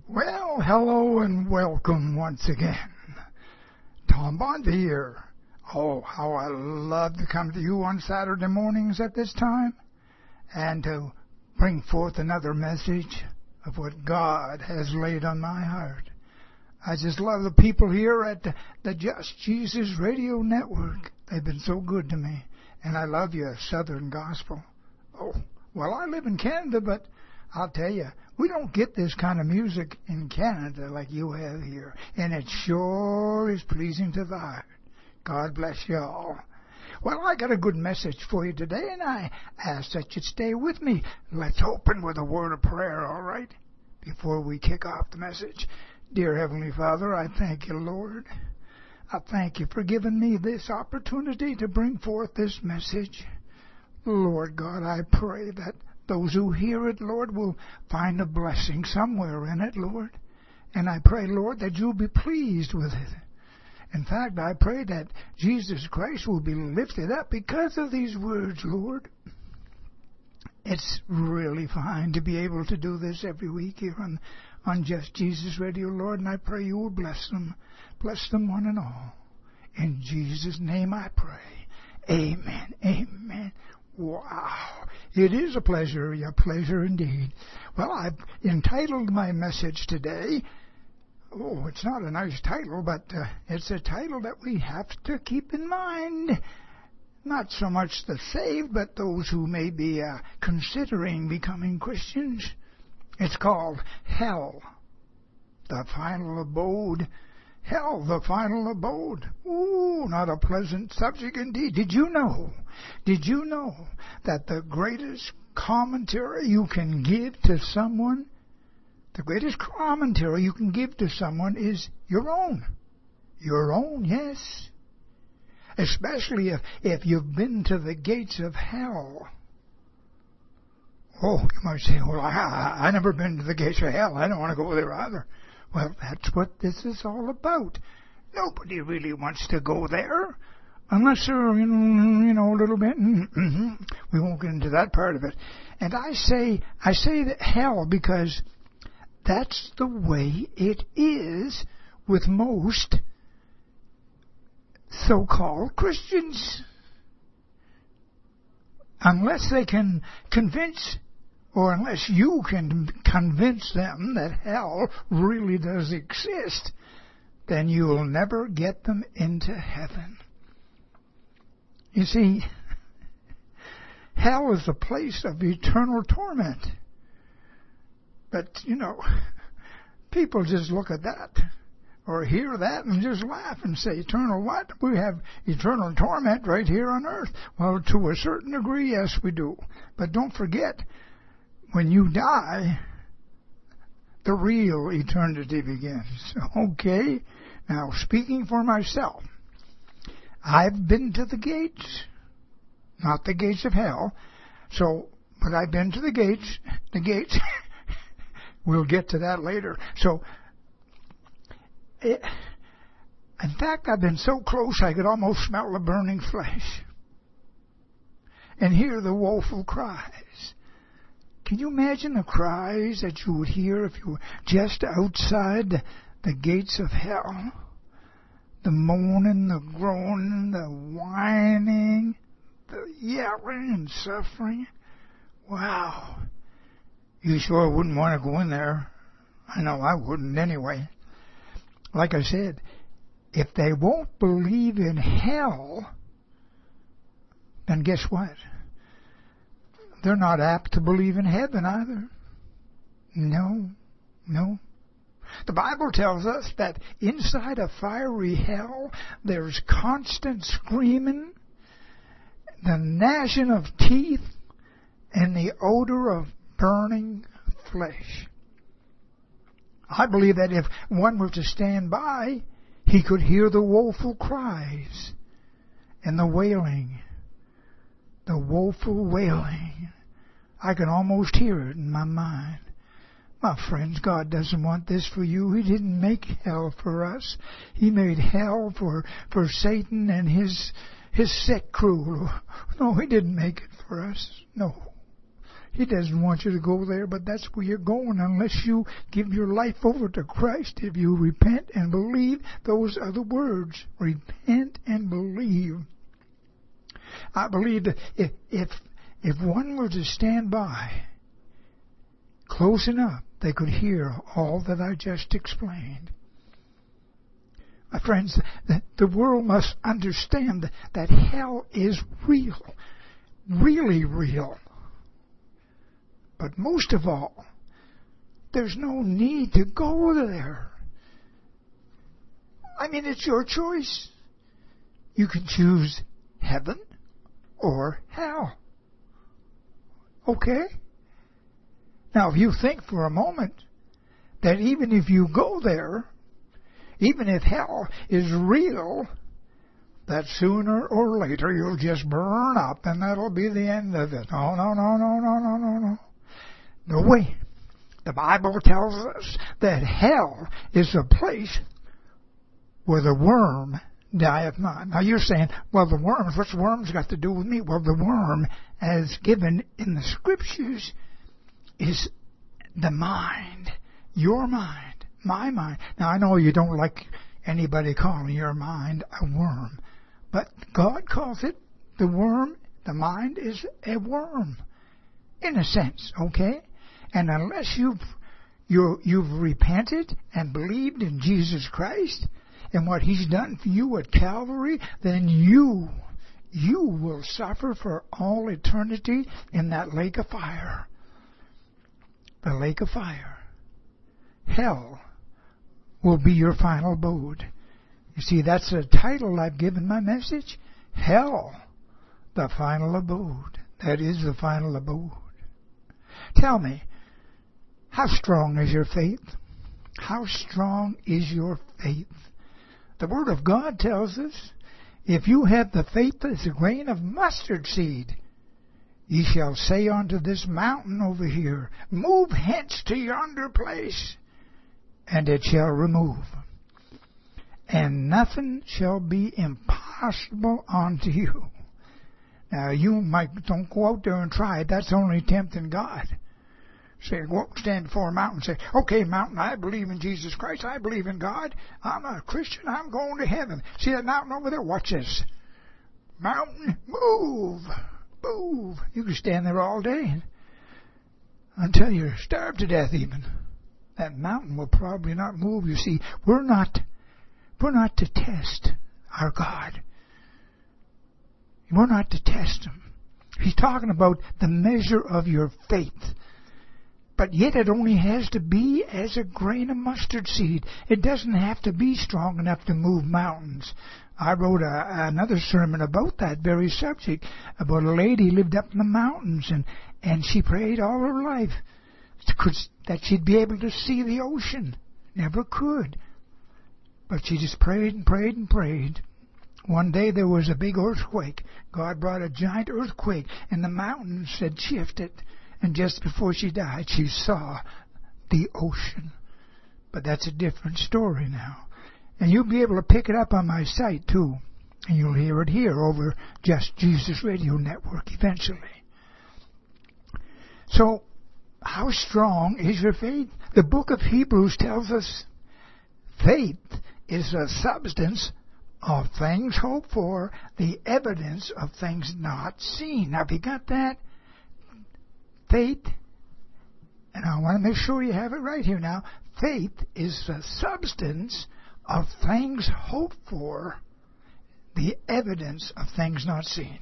Well, hello and welcome once again. Tom Bond here. Oh, how I love to come to you on Saturday mornings at this time and to bring forth another message of what God has laid on my heart. I just love the people here at the Just Jesus Radio Network. They've been so good to me. And I love your Southern Gospel. Oh, well, I live in Canada, but I'll tell you, we don't get this kind of music in Canada like you have here. And it sure is pleasing to the heart. God bless you all. Well, I got a good message for you today, and I ask that you stay with me. Let's open with a word of prayer, all right? Before we kick off the message. Dear Heavenly Father, I thank you, Lord. I thank you for giving me this opportunity to bring forth this message. Lord God, I pray that those who hear it, Lord, will find a blessing somewhere in it, Lord. And I pray, Lord, that you'll be pleased with it. In fact, I pray that Jesus Christ will be lifted up because of these words, Lord. It's really fine to be able to do this every week here on Just Jesus Radio, Lord, and I pray you will bless them. Bless them one and all. In Jesus' name I pray. Amen. Amen. Wow. It is a pleasure indeed. Well, I've entitled my message today, it's not a nice title, but it's a title that we have to keep in mind. Not so much the saved, but those who may be considering becoming Christians. It's called Hell, the Final Abode. Hell, the final abode. Ooh, not a pleasant subject indeed. Did you know that the greatest commentary you can give to someone, is your own? Your own, yes. Especially if you've been to the gates of hell. Oh, you might say, well, I never been to the gates of hell. I don't want to go there either. Well, that's what this is all about. Nobody really wants to go there, unless they're, a little bit. We won't get into that part of it. And I say that hell because that's the way it is with most so-called Christians. Unless they can convince, or unless you can convince them that hell really does exist, then you'll never get them into heaven. You see, hell is a place of eternal torment. But, people just look at that or hear that and just laugh and say, eternal what? We have eternal torment right here on earth. Well, to a certain degree, yes, we do. But don't forget, when you die, the real eternity begins. Okay? Now, speaking for myself, I've been to the gates, not the gates of hell, but I've been to the gates, we'll get to that later. So, in fact, I've been so close I could almost smell the burning flesh and hear the woeful cries. Can you imagine the cries that you would hear if you were just outside the gates of hell? The moaning, the groaning, the whining, the yelling and suffering. Wow. You sure wouldn't want to go in there. I know I wouldn't anyway. Like I said, if they won't believe in hell, then guess what? They're not apt to believe in heaven either. No. The Bible tells us that inside a fiery hell, there's constant screaming, the gnashing of teeth, and the odor of burning flesh. I believe that if one were to stand by, he could hear the woeful cries and the wailing. The woeful wailing. I can almost hear it in my mind. My friends, God doesn't want this for you. He didn't make hell for us. He made hell for Satan and his sick crew. No, He didn't make it for us. No. He doesn't want you to go there, but that's where you're going unless you give your life over to Christ. If you repent and believe, those are the words. Repent and believe. I believe that if one were to stand by close enough, they could hear all that I just explained. My friends, the world must understand that hell is real, really real. But most of all, there's no need to go there. I mean, it's your choice. You can choose heaven or hell. Okay? Now, if you think for a moment that even if you go there, even if hell is real, that sooner or later you'll just burn up and that'll be the end of it. Oh, no. No way. The Bible tells us that hell is a place where the worm dieth not. Now you're saying, well, the worms, what's worms got to do with me? Well, the worm, as given in the Scriptures, is the mind. Your mind. My mind. Now I know you don't like anybody calling your mind a worm, but God calls it the worm. The mind is a worm, in a sense, okay? And unless you've repented and believed in Jesus Christ and what He's done for you at Calvary, then you will suffer for all eternity in that lake of fire. The lake of fire. Hell will be your final abode. You see, that's the title I've given my message. Hell, the final abode. That is the final abode. Tell me, how strong is your faith? How strong is your faith? The Word of God tells us, if you have the faith as a grain of mustard seed, ye shall say unto this mountain over here, move hence to yonder place, and it shall remove. And nothing shall be impossible unto you. Now, don't go out there and try it. That's only tempting God. Say, go stand before a mountain and say, okay, mountain, I believe in Jesus Christ. I believe in God. I'm a Christian. I'm going to heaven. See that mountain over there? Watch this. Mountain, move. Move. You can stand there all day until you're starved to death even. That mountain will probably not move. You see, we're not to test our God. We're not to test Him. He's talking about the measure of your faith. But yet it only has to be as a grain of mustard seed. It doesn't have to be strong enough to move mountains. I wrote another sermon about that very subject, about a lady who lived up in the mountains, and she prayed all her life that she'd be able to see the ocean. Never could. But she just prayed and prayed and prayed. One day there was a big earthquake. God brought a giant earthquake, and the mountains had shifted. And just before she died, she saw the ocean. But that's a different story now. And you'll be able to pick it up on my site, too. And you'll hear it here over Just Jesus Radio Network eventually. So, how strong is your faith? The book of Hebrews tells us faith is a substance of things hoped for, the evidence of things not seen. Now, have you got that? Faith, and I want to make sure you have it right here now, faith is the substance of things hoped for, the evidence of things not seen.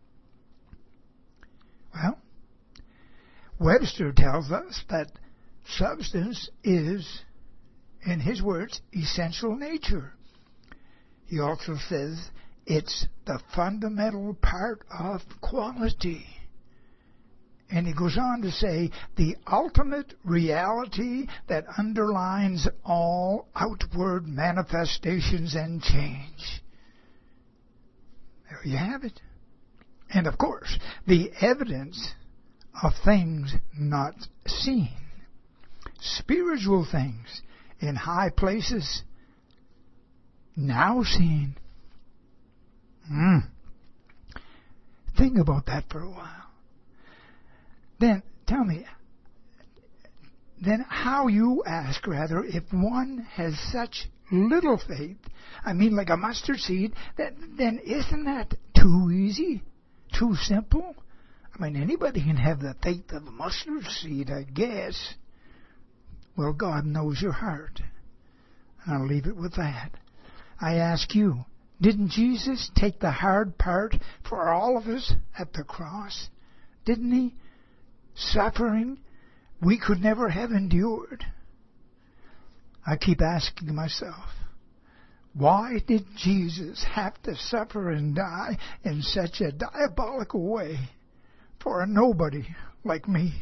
Well, Webster tells us that substance is, in his words, essential nature. He also says it's the fundamental part of quality. And he goes on to say, the ultimate reality that underlines all outward manifestations and change. There you have it. And of course, the evidence of things not seen. Spiritual things in high places now seen. Think about that for a while. Then tell me, then how you ask, rather, if one has such little faith, I mean like a mustard seed, then isn't that too easy, too simple? I mean, anybody can have the faith of a mustard seed, I guess. Well, God knows your heart. And I'll leave it with that. I ask you, didn't Jesus take the hard part for all of us at the cross? Didn't he? Suffering we could never have endured. I keep asking myself, why did Jesus have to suffer and die in such a diabolical way for a nobody like me?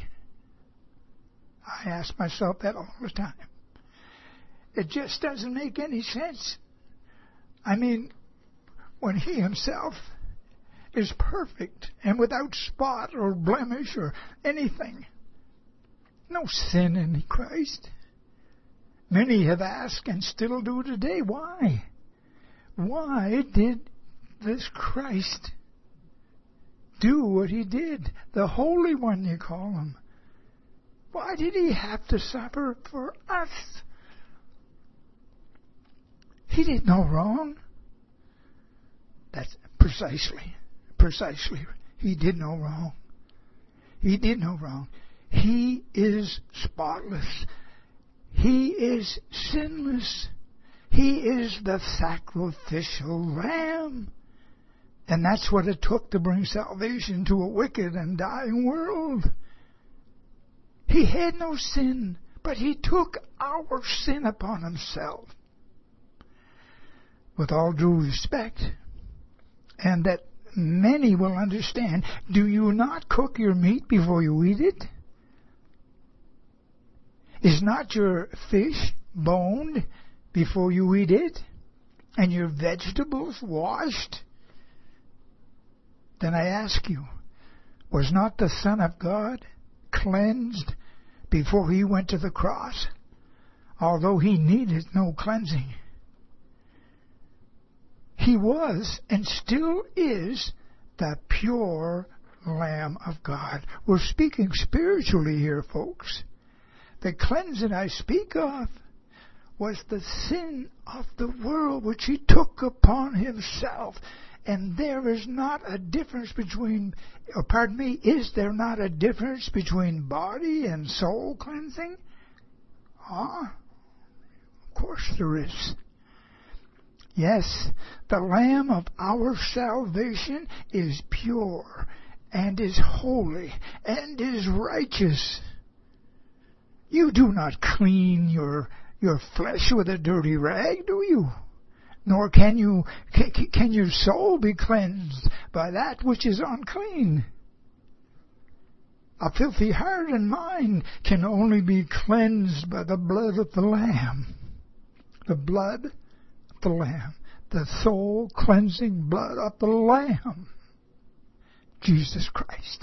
I ask myself that all the time. It just doesn't make any sense. I mean, when he himself is perfect and without spot or blemish or anything. No sin in Christ. Many have asked and still do today, why? Why did this Christ do what he did? The Holy One, you call him. Why did he have to suffer for us? He did no wrong. That's precisely. He did no wrong. He did no wrong. He is spotless. He is sinless. He is the sacrificial lamb. And that's what it took to bring salvation to a wicked and dying world. He had no sin, but he took our sin upon himself. With all due respect, and that many will understand, do you not cook your meat before you eat it? Is not your fish boned before you eat it? And your vegetables washed? Then I ask you, was not the Son of God cleansed before he went to the cross, although he needed no cleansing? He was and still is the pure Lamb of God. We're speaking spiritually here, folks. The cleansing I speak of was the sin of the world which he took upon himself. And there is not a difference between, is there not a difference between body and soul cleansing? Of course there is. Yes, the Lamb of our salvation is pure and is holy and is righteous. You do not clean your flesh with a dirty rag, do you? Nor can your soul be cleansed by that which is unclean. A filthy heart and mind can only be cleansed by the blood of the Lamb. The blood of the Lamb. The soul-cleansing blood of the Lamb. Jesus Christ.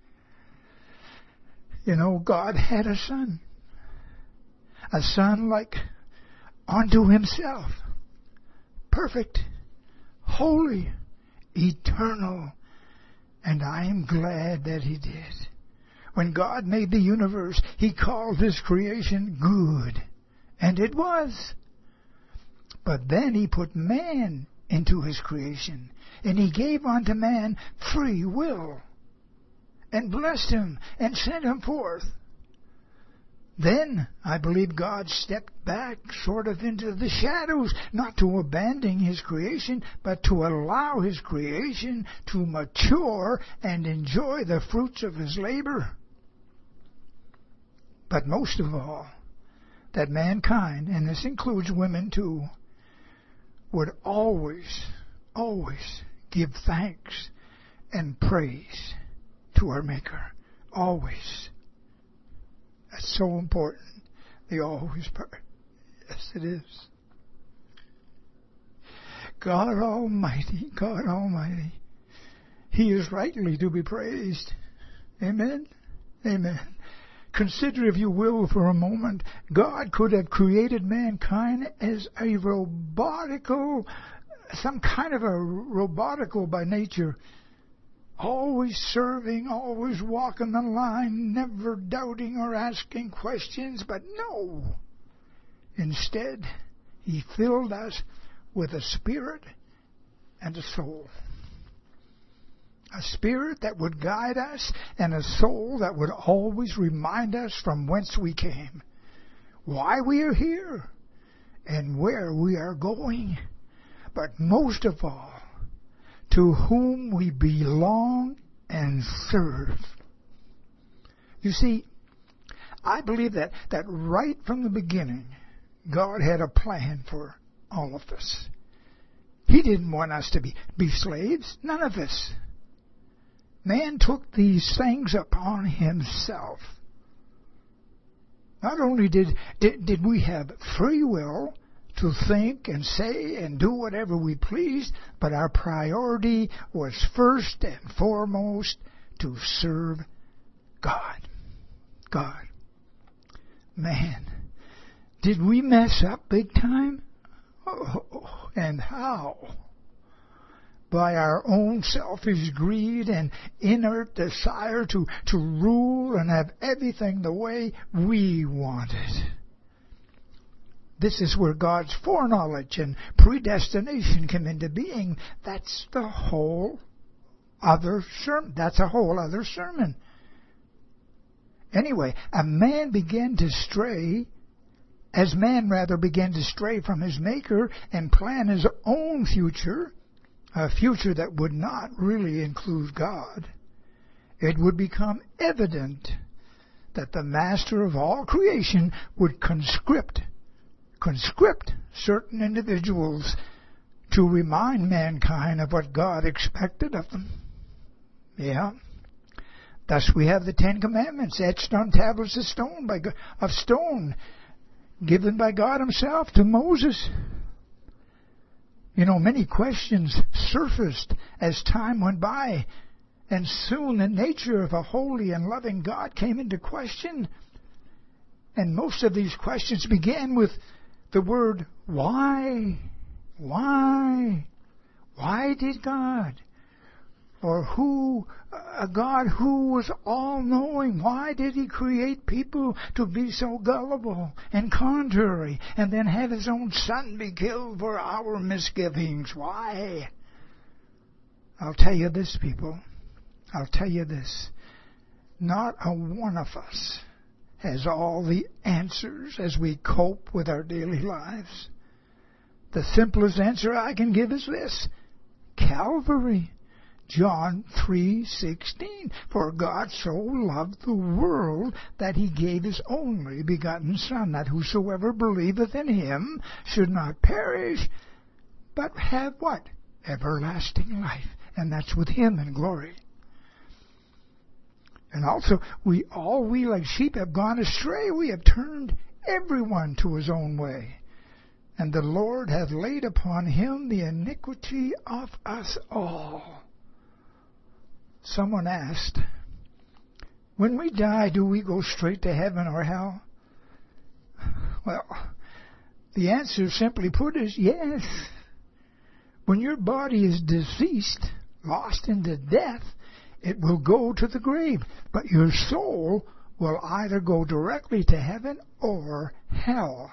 You know, God had a son. A son like unto himself. Perfect, holy, eternal. And I am glad that he did. When God made the universe, he called his creation good. And it was. But then he put man into his creation. And he gave unto man free will. And blessed him and sent him forth. Then, I believe God stepped back sort of into the shadows, not to abandon his creation, but to allow his creation to mature and enjoy the fruits of his labor. But most of all, that mankind, and this includes women too, would always give thanks and praise to our Maker. Always. That's so important. The always part. Yes, it is. God Almighty, he is rightly to be praised. Amen? Amen. Consider, if you will, for a moment, God could have created mankind as a robotical, some kind of a robotical by nature, always serving, always walking the line, never doubting or asking questions, but no. Instead, He filled us with a spirit and a soul. A spirit that would guide us and a soul that would always remind us from whence we came, why we are here, and where we are going. But most of all, to whom we belong and serve. You see, I believe that right from the beginning, God had a plan for all of us. He didn't want us to be slaves. None of us. Man took these things upon himself. Not only did we have free will to think and say and do whatever we pleased, but our priority was first and foremost to serve God. God. Man, did we mess up big time? Oh, and how? By our own selfish greed and inert desire to rule and have everything the way we wanted. This is where God's foreknowledge and predestination come into being. That's the whole other sermon. That's a whole other sermon. Anyway, as man began to stray from his Maker and plan his own future, a future that would not really include God, it would become evident that the Master of all creation would conscript certain individuals to remind mankind of what God expected of them. Yeah. Thus we have the Ten Commandments etched on tablets of stone, given by God Himself to Moses. You know, many questions surfaced as time went by, and soon the nature of a holy and loving God came into question. And most of these questions began with the word, why? Why? Why did God? Or a God who was all-knowing, why did He create people to be so gullible and contrary, and then have His own Son be killed for our misgivings? Why? I'll tell you this, people. I'll tell you this. Not a one of us has all the answers as we cope with our daily lives. The simplest answer I can give is this: Calvary. John 3:16. For God so loved the world that He gave His only begotten Son, that whosoever believeth in Him should not perish, but have what? Everlasting life. And that's with Him in glory. And also, we like sheep have gone astray. We have turned everyone to his own way. And the Lord hath laid upon Him the iniquity of us all. Someone asked, when we die, do we go straight to heaven or hell? Well, the answer simply put is yes. When your body is deceased, lost into death, it will go to the grave. But your soul will either go directly to heaven or hell.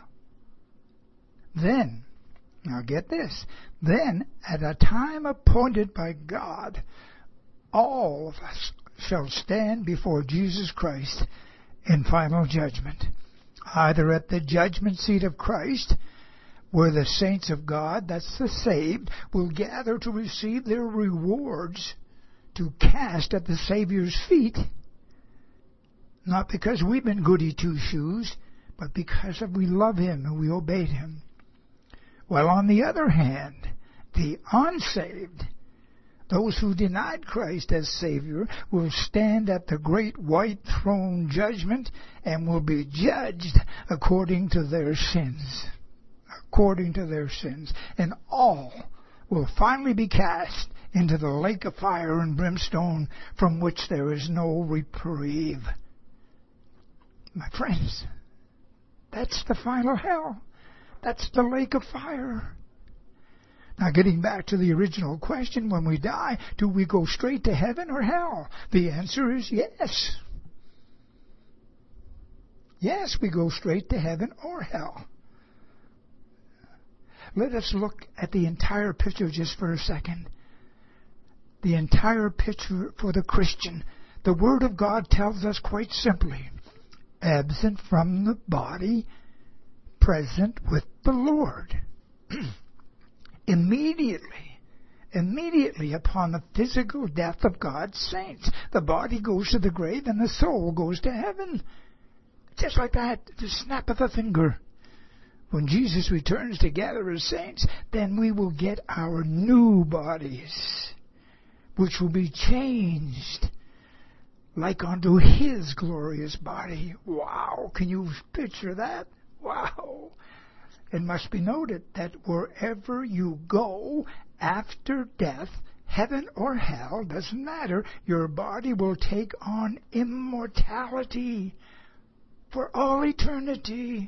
Then, now get this, then at a time appointed by God, all of us shall stand before Jesus Christ in final judgment, either at the judgment seat of Christ, where the saints of God, that's the saved, will gather to receive their rewards to cast at the Savior's feet, not because we've been goody two-shoes, but because we love Him and we obeyed Him. Well, on the other hand, the unsaved, those who denied Christ as Savior, will stand at the great white throne judgment and will be judged according to their sins. According to their sins. And all will finally be cast into the lake of fire and brimstone, from which there is no reprieve. My friends, that's the final hell. That's the lake of fire. Now, getting back to the original question, when we die, do we go straight to heaven or hell? The answer is yes. Yes, we go straight to heaven or hell. Let us look at the entire picture just for a second. The entire picture for the Christian. The Word of God tells us quite simply, absent from the body, present with the Lord. Immediately upon the physical death of God's saints, the body goes to the grave and the soul goes to heaven. Just like that, the snap of a finger. When Jesus returns to gather his saints, then we will get our new bodies, which will be changed like unto his glorious body. Wow, can you picture that? Wow. It must be noted that wherever you go after death, heaven or hell, doesn't matter, your body will take on immortality for all eternity.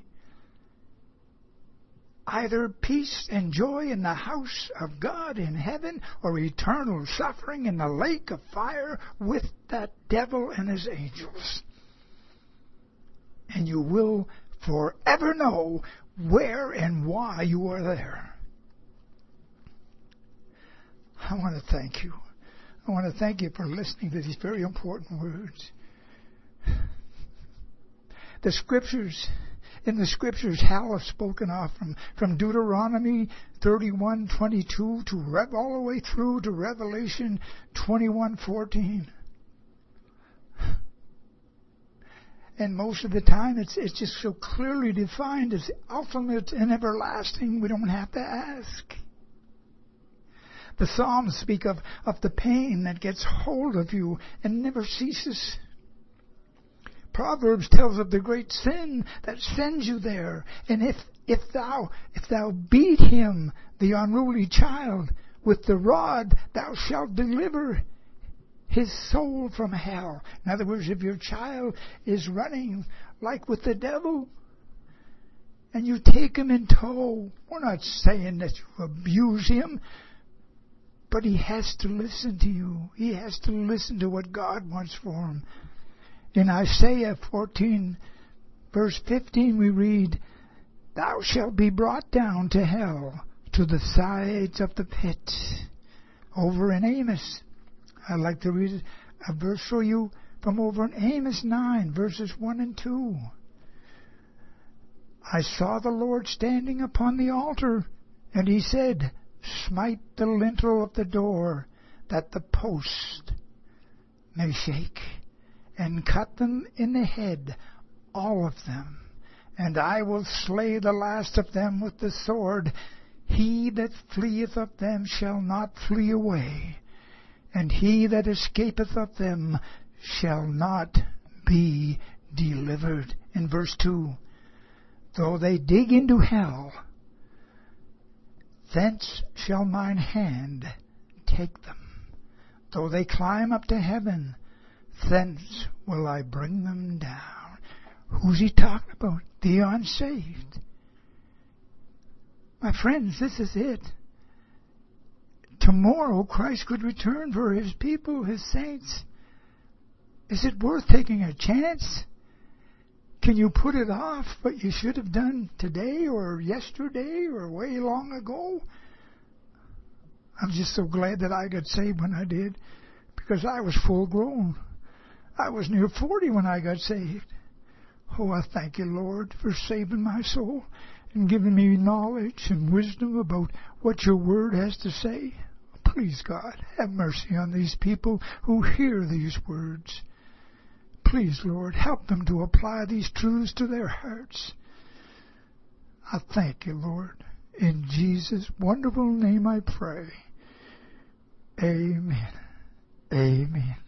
Either peace and joy in the house of God in heaven, or eternal suffering in the lake of fire with that devil and his angels. And you will forever know where and why you are there. I want to thank you. I want to thank you for listening to these very important words. In the Scriptures, hell is spoken of from Deuteronomy 31:22 to all the way through to Revelation 21:14. And most of the time, it's just so clearly defined as ultimate and everlasting, we don't have to ask. The Psalms speak of the pain that gets hold of you and never ceases. Proverbs tells of the great sin that sends you there. And if thou beat him, the unruly child, with the rod, thou shalt deliver his soul from hell. In other words, if your child is running like with the devil, and you take him in tow, we're not saying that you abuse him, but he has to listen to you. He has to listen to what God wants for him. In Isaiah 14, verse 15, we read, "Thou shalt be brought down to hell, to the sides of the pit." Over in Amos, I'd like to read a verse for you from over in Amos 9, verses 1 and 2. "I saw the Lord standing upon the altar, and he said, Smite the lintel of the door, that the post may shake, and cut them in the head, all of them. And I will slay the last of them with the sword. He that fleeth of them shall not flee away, and he that escapeth of them shall not be delivered." In verse 2, "Though they dig into hell, thence shall mine hand take them. Though they climb up to heaven, thence will I bring them down." Who's he talking about? The unsaved. My friends, this is it. Tomorrow Christ could return for his people, his saints. Is it worth taking a chance? Can you put it off what you should have done today or yesterday or way long ago? I'm just so glad that I got saved when I did, because I was full grown. I was near 40 when I got saved. Oh, I thank you, Lord, for saving my soul and giving me knowledge and wisdom about what your word has to say. Please, God, have mercy on these people who hear these words. Please, Lord, help them to apply these truths to their hearts. I thank you, Lord. In Jesus' wonderful name I pray. Amen. Amen.